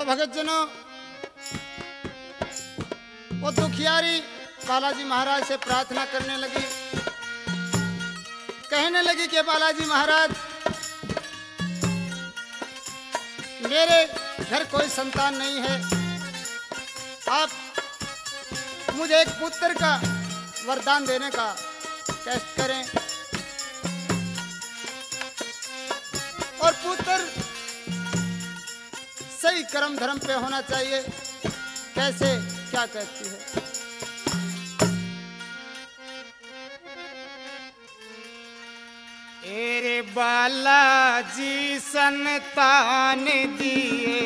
तो भगत जनों, वो दुखियारी बालाजी महाराज से प्रार्थना करने लगी, कहने लगी कि बालाजी महाराज, मेरे घर कोई संतान नहीं है, आप मुझे एक पुत्र का वरदान देने का कष्ट करें, और पुत्र सही कर्म धर्म पे होना चाहिए। कैसे, क्या कहती है? एरे बालाजी संतान दिए,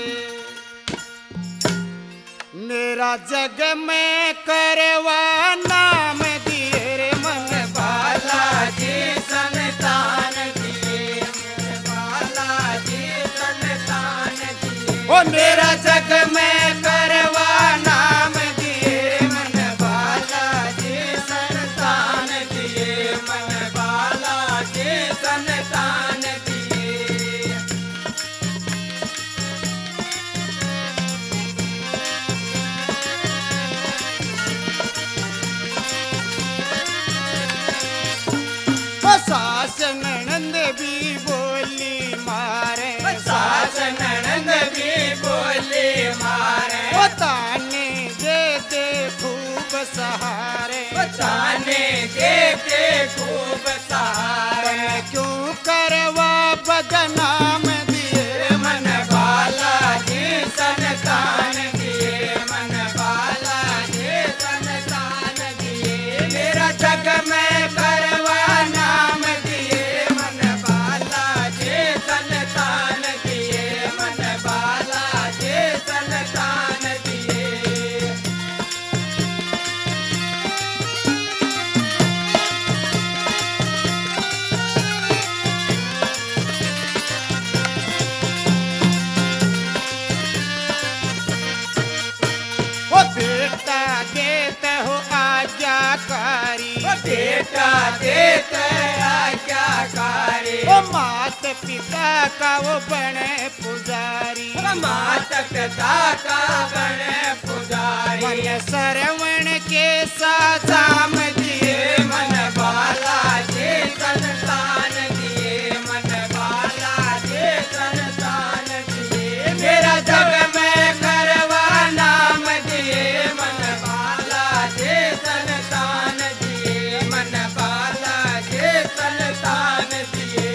मेरा जग में करवा नाम दिए रे मन। बालाजी संतान दिए, बालाजी संतान दिए, ओ मेरा जग में करवा नाम दिए रे मन। बालाजी संतान दिए, मन बालाजी संतान दिए। सास ननंद भी बोली मारे, सास ननंद भी बोली मारे, ओ ताने दे दे खूब सहारे, ताने दे दे खूब सहारे। क्यों करवा बदनाम दिए मन। बालाजी संतान दिए, मन बालाजी संतान दिए, मेरा जग में करवा नाम दिए मन। बालाजी संतान दिए, मन बालाजी संतान दिए। ओ बेटा देते हो आज्ञाकारी, ओ बेटा देते आज्ञाकारी, ओ मात पिता का वो बने पुजारी, मात पिता का बने पुजारी। मन श्रवण के साम दिए मन। बालाजी संतान दिए, मन बालाजी संतान दिए, मेरा जग में करवा नाम दिए मन। बालाजी संतान दिए, मन बालाजी संतान दिए।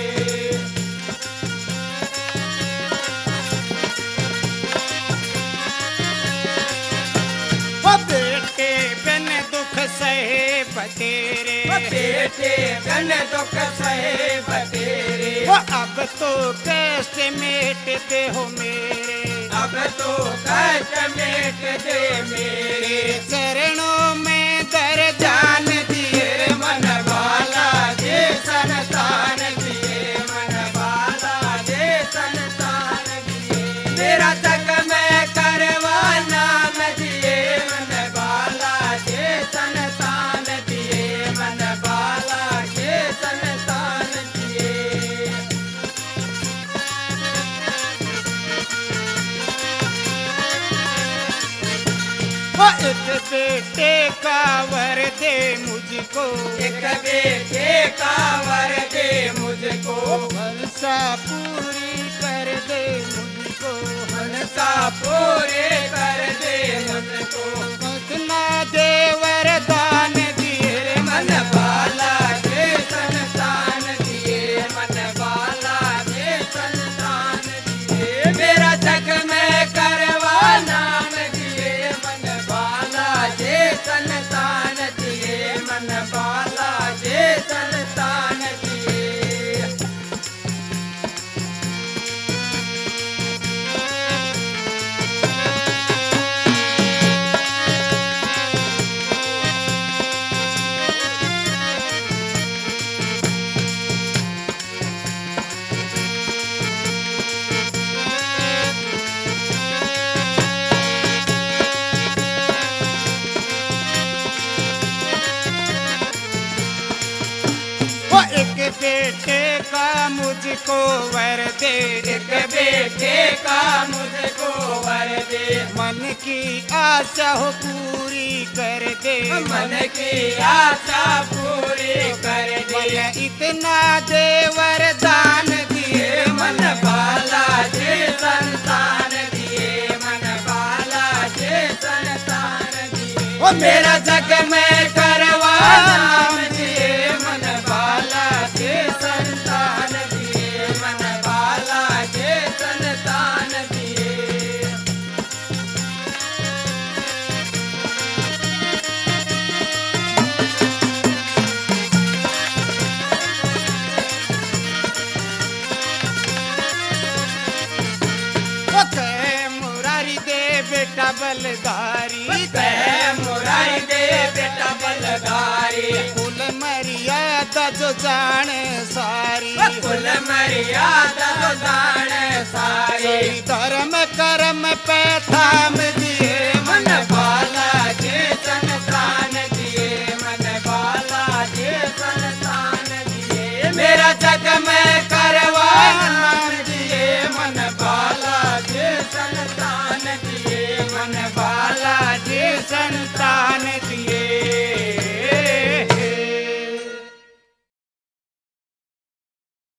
ओ बेटे बिन दुख सहे बतेरे, बेटे बिन दुख सहे बतेरे, वो अब तो कष्ट मेट दे हो मेरे, अब तो कष्ट मेट दे मेरे। चरणों में दर जान दिए मन। बालाजी संतान दिए, मन बालाजी संतान दिए, मेरा जग में करवा नाम दिए मन। बालाजी संतान दिए, मन बालाजी संतान दिए। ओ एक बेटे का वर दे मुझको, एक बेटे का वर दे मुझको, मनसा पूरी कर दे मुझको, मनसा पूरी कर दे मुझको। कितना दे वरदान दिए रे मन। बालाजी संतान दिए, मन बालाजी संतान दिए, मेरा जग में करवा नाम दिए मन। बालाजी संतान दिए, मन बालाजी संतान दिए। का मुझको वर दे, एक बेटे का मुझको वर दे, मन की आशा हो पूरी कर दे, मन की आशा पूरी कर दे। मन इतना दे वरदान दिए मन बाला जे संतान दिए, मन बाला जे संतान दिए। ओ मेरा जग में करवा नाम दिए, मन बाला जे संतान दिए, मन बाला जे संतान दिए। ओ कहे मुरारी दे बेटा बलदारी, कह मुरारी दे बेटा बलदारी, कुल मर्यादा जो जाने सारी, कुल मर्यादा तो जाने सारी। धर्म कर्म पे थाम